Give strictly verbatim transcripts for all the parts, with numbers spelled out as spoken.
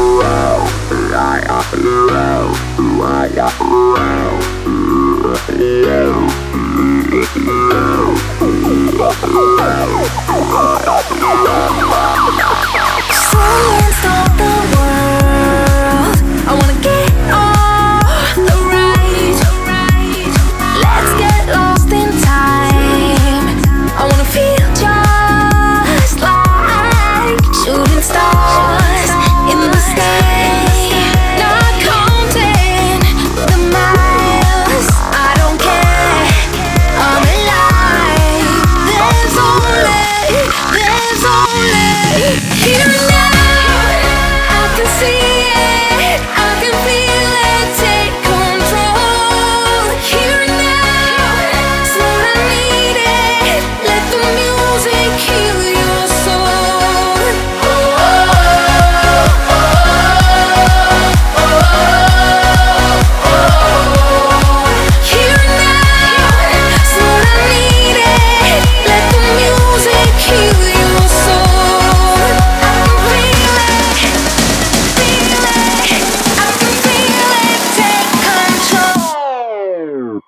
stop the world. I wanna get off the ride. Let's get lost in time. I wanna feel just like shooting stars in the sky. Not counting the miles. I don't care. I'm alive. There's only, there's only here and now. I can see it, I can feel it, take control. Here and now, it's what I needed. Let the music heal your soul. Oh, oh, oh, oh, oh, oh. Here and now, it's what I needed. Let the music heal your soul. I can feel it, feel it. I can feel it, take control.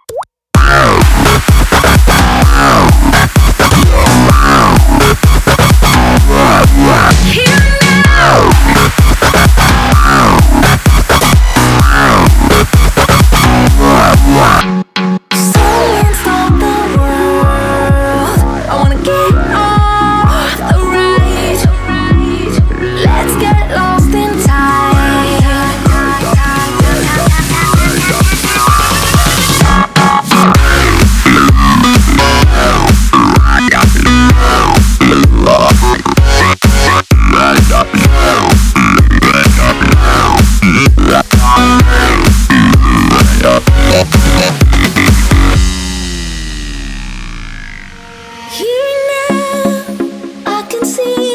Here now. Someone stop the world. I wanna get off the ride. Let's get lost in time. Here now, I can see